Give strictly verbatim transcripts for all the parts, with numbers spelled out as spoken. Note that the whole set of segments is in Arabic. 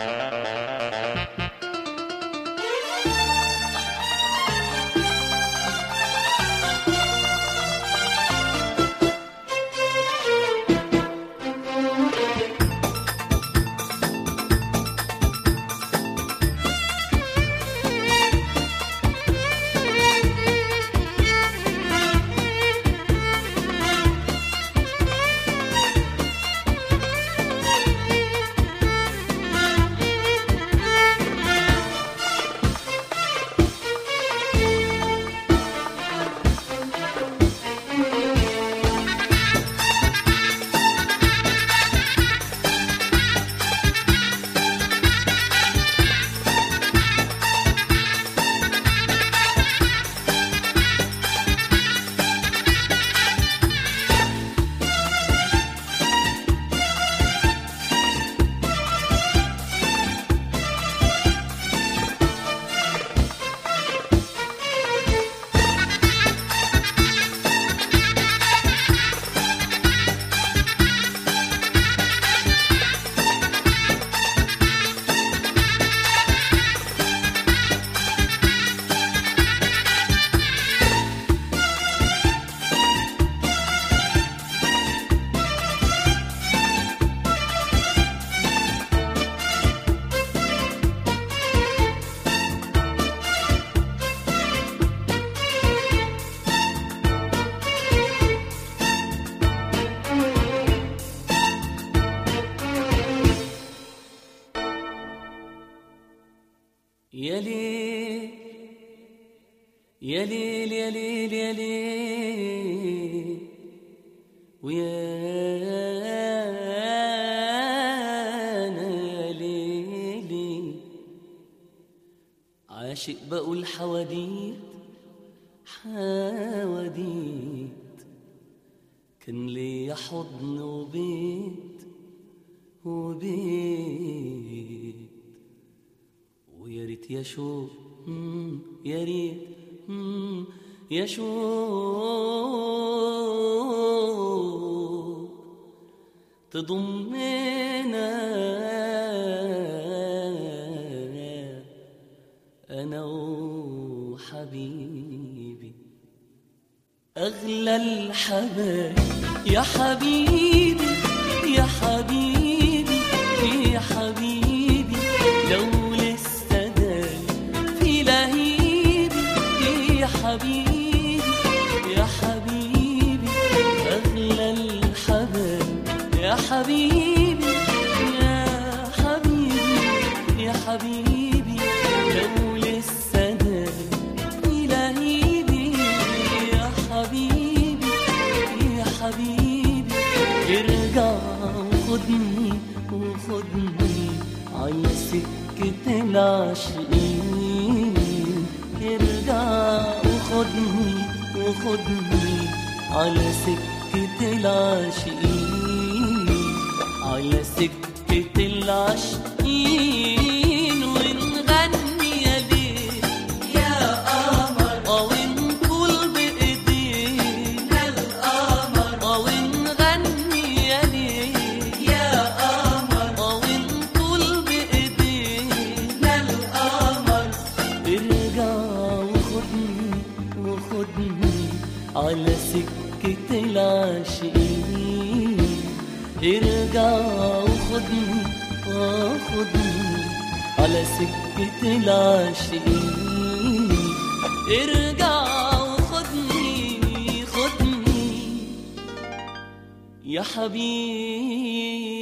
يا ليل يا ليل يا ليل يا ليل ويا أنا يا ليلي عاشق بقول حواديت حواديت كان ليا حضن وبيت وبيت ويا ريت يا شوق يا ريت يا شوق تضمنا أنا وحبيبي أغلى الحبايب يا حبيبي يا حبيبي يا حبيبي لو لسه دايم في لهيبي يا حبيبي يا حبيبي أغلى الحبايب يا حبيبي يا حبيبي يا حبيبي لو لسه دايم في لهيبي يا حبيبي يا حبيبي ارجع وخدني وخدني على سكة العاشقين ارجع وخدني وخدني على سكة العاشقين على سكة العاشقين ونغني يا ليل يا قمر ونقول بإيدينا القمر ونغني يا ليل يا قمر ونقول بإيدينا القمر ارجع وخدني وخدني على سكة العاشقين ارجع وخدني وخدني على سكة العاشقين ارجع وخدني خدني يا حبيبي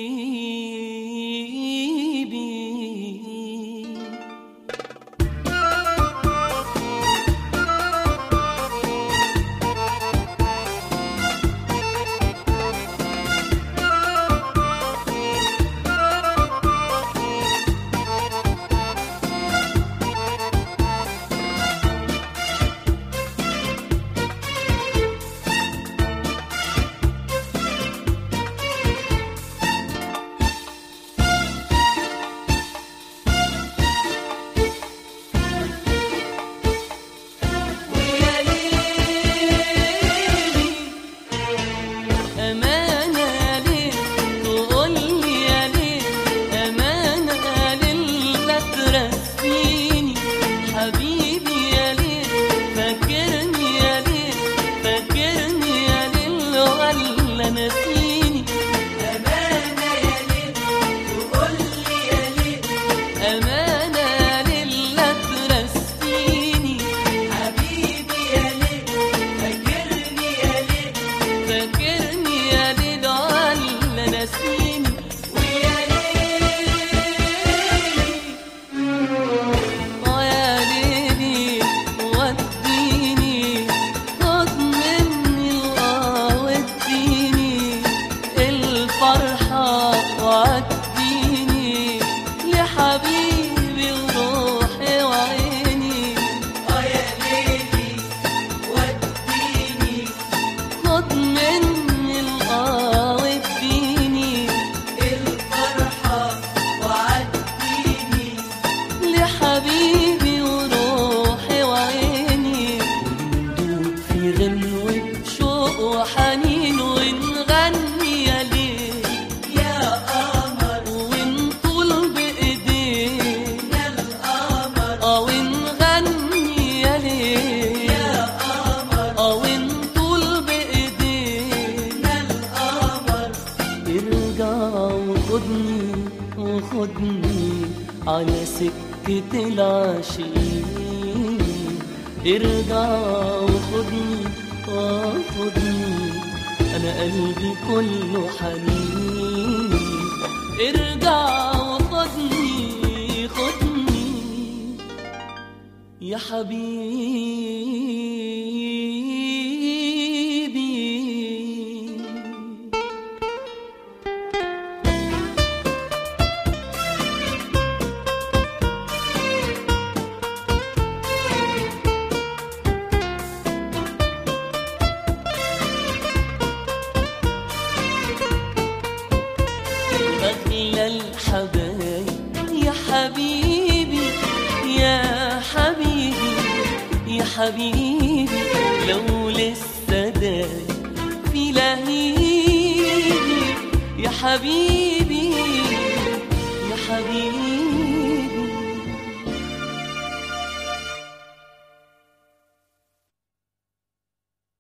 أمانة لله ترسيني. حبيبي يا ليل فاكرني يا ليل فاكرني يا ليل ولا ناسيني. ويا ليل ويا ليلي وديني خد مني القاه واديني الفرحة وعديني لحبيبي وروحي وعيني. اه يا ليلي وديني خد مني القاه واديني الفرحة وعديني لحبيبي وروحي وعيني. وندوب في غنوة شوق وحنين ونغني يا ليل يا قمر ونطول بإيدينا. يا القمر اه ونغني يا ليل يا قمر اه ونطول بإيدينا. يا القمر ارجع وخدني وخدني على سكة العاشقين. ارجع وخدني وخدني أنا قلبي كله حنين. ارجع وخدني خدني يا حبيبي. أغلى الحبايب يا حبيبي يا حبيبي يا حبيبي لو لسه دايب في لهيبي يا حبيبي يا حبيبي